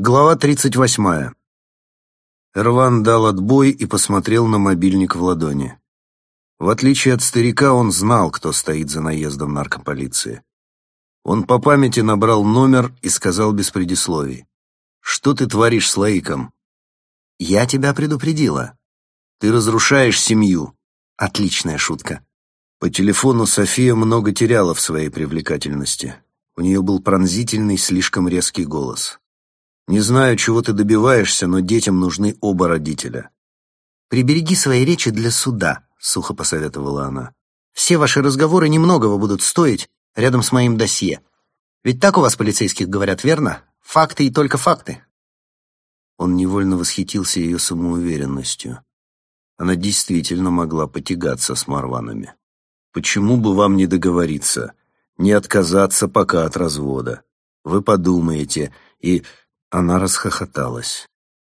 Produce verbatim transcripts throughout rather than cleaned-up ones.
Глава тридцать восьмая. Эрван дал отбой и посмотрел на мобильник в ладони. В отличие от старика, он знал, кто стоит за наездом наркополиции. Он по памяти набрал номер и сказал без предисловий: «Что ты творишь с Лаиком?» «Я тебя предупредила». «Ты разрушаешь семью». «Отличная шутка». По телефону София много теряла в своей привлекательности. У нее был пронзительный, слишком резкий голос. «Не знаю, чего ты добиваешься, но детям нужны оба родителя». «Прибереги свои речи для суда», — сухо посоветовала она. «Все ваши разговоры немногого будут стоить рядом с моим досье. Ведь так у вас, полицейских, говорят, верно? Факты и только факты». Он невольно восхитился ее самоуверенностью. Она действительно могла потягаться с Марванами. «Почему бы вам не договориться, не отказаться пока от развода? Вы подумаете, и...» Она расхохоталась.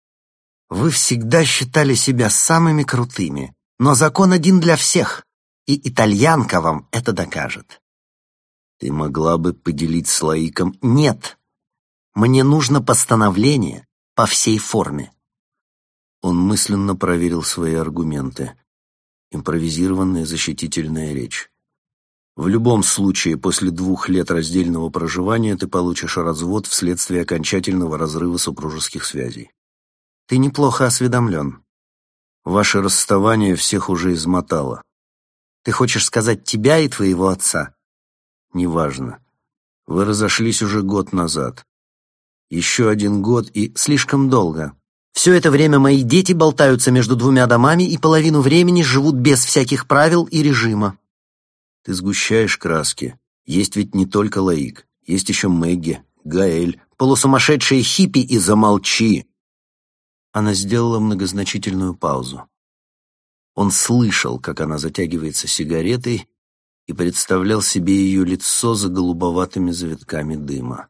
«Вы всегда считали себя самыми крутыми, но закон один для всех, и итальянка вам это докажет». «Ты могла бы поделить с Лаиком?» «Нет, мне нужно постановление по всей форме». Он мысленно проверил свои аргументы. Импровизированная защитительная речь. «В любом случае, после двух лет раздельного проживания ты получишь развод вследствие окончательного разрыва супружеских связей. Ты неплохо осведомлен. Ваше расставание всех уже измотало. Ты хочешь сказать тебя и твоего отца?» «Неважно. Вы разошлись уже год назад. Еще один год и слишком долго. Все это время мои дети болтаются между двумя домами и половину времени живут без всяких правил и режима». «Ты сгущаешь краски. Есть ведь не только Лаик. Есть еще Мэгги, Гаэль, полусумасшедшие хиппи, и замолчи!» Она сделала многозначительную паузу. Он слышал, как она затягивается сигаретой, и представлял себе ее лицо за голубоватыми завитками дыма.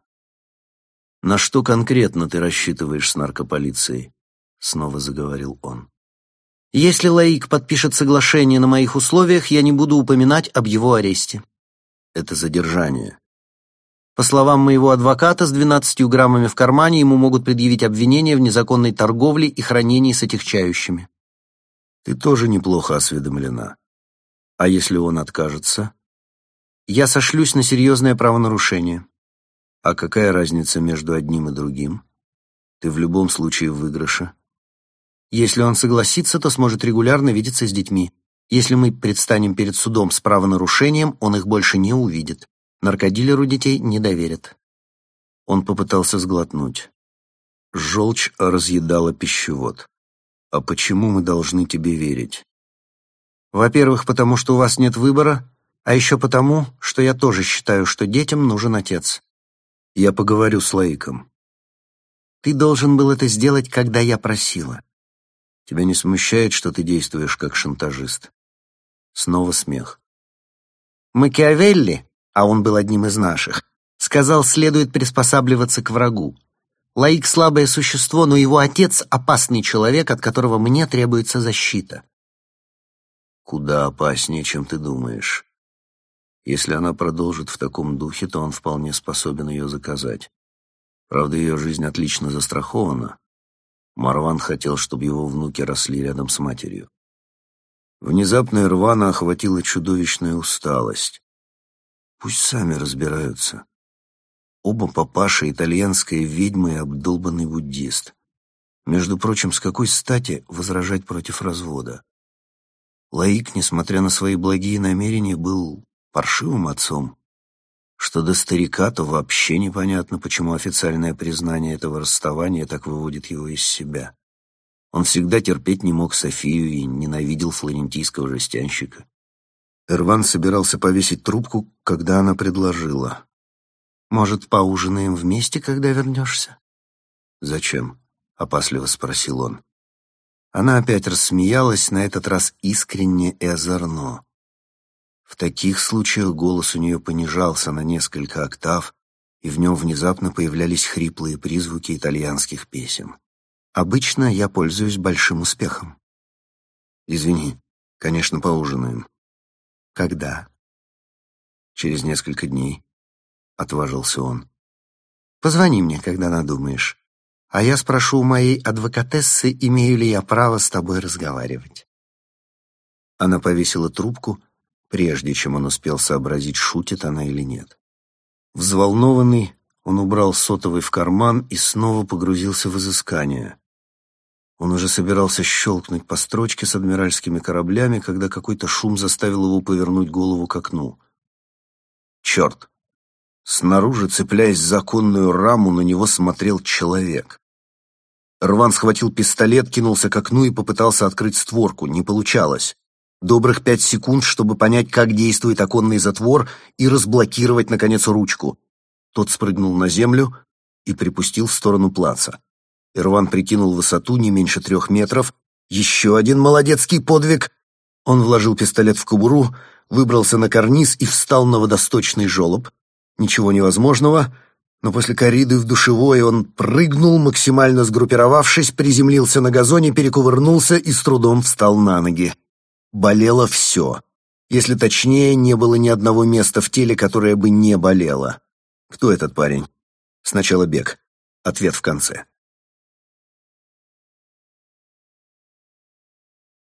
«На что конкретно ты рассчитываешь с наркополицией?» — снова заговорил он. «Если Лаик подпишет соглашение на моих условиях, я не буду упоминать об его аресте». «Это задержание». По словам моего адвоката, с двенадцатью граммами в кармане ему могут предъявить обвинение в незаконной торговле и хранении с отягчающими. «Ты тоже неплохо осведомлена. А если он откажется?» «Я сошлюсь на серьезное правонарушение». «А какая разница между одним и другим? Ты в любом случае в выигрыше». «Если он согласится, то сможет регулярно видеться с детьми. Если мы предстанем перед судом с правонарушением, он их больше не увидит. Наркодилеру детей не доверят». Он попытался сглотнуть. Желчь разъедала пищевод. «А почему мы должны тебе верить?» «Во-первых, потому что у вас нет выбора, а еще потому, что я тоже считаю, что детям нужен отец». «Я поговорю с Лаиком». «Ты должен был это сделать, когда я просила». «Тебя не смущает, что ты действуешь как шантажист?» Снова смех. «Макиавелли, а он был одним из наших, сказал, следует приспосабливаться к врагу. Лаик — слабое существо, но его отец — опасный человек, от которого мне требуется защита». «Куда опаснее, чем ты думаешь. Если она продолжит в таком духе, то он вполне способен ее заказать. Правда, ее жизнь отлично застрахована. Марван хотел, чтобы его внуки росли рядом с матерью». Внезапно Эрвана охватила чудовищная усталость. Пусть сами разбираются. Оба папаши — итальянская ведьма и обдолбанный буддист. Между прочим, с какой стати возражать против развода? Лаик, несмотря на свои благие намерения, был паршивым отцом. Что до старика, то вообще непонятно, почему официальное признание этого расставания так выводит его из себя. Он всегда терпеть не мог Софию и ненавидел флорентийского жестянщика. Эрван собирался повесить трубку, когда она предложила: «Может, поужинаем вместе, когда вернешься?» «Зачем?» — опасливо спросил он. Она опять рассмеялась, на этот раз искренне и озорно. В таких случаях голос у нее понижался на несколько октав, и в нем внезапно появлялись хриплые призвуки итальянских песен. «Обычно я пользуюсь большим успехом». «Извини, конечно, поужинаем». «Когда?» «Через несколько дней», — отважился он. «Позвони мне, когда надумаешь». а я спрошу у моей адвокатессы, имею ли я право с тобой разговаривать». Она повесила трубку, прежде чем он успел сообразить, шутит она или нет. Взволнованный, он убрал сотовый в карман и снова погрузился в изыскание. Он уже собирался щелкнуть по строчке с адмиральскими кораблями, когда какой-то шум заставил его повернуть голову к окну. Черт! Снаружи, цепляясь за оконную раму, на него смотрел человек. Рван схватил пистолет, кинулся к окну и попытался открыть створку. Не получалось. Добрых пять секунд, чтобы понять, как действует оконный затвор, и разблокировать, наконец, ручку. Тот спрыгнул на землю и припустил в сторону плаца. Ирван прикинул высоту не меньше трех метров. Еще один молодецкий подвиг. Он вложил пистолет в кобуру, выбрался на карниз и встал на водосточный желоб. Ничего невозможного, но после корриды в душевой он прыгнул, максимально сгруппировавшись, приземлился на газоне, перекувырнулся и с трудом встал на ноги. Болело все. Если точнее, не было ни одного места в теле, которое бы не болело. Кто этот парень? Сначала бег. Ответ в конце.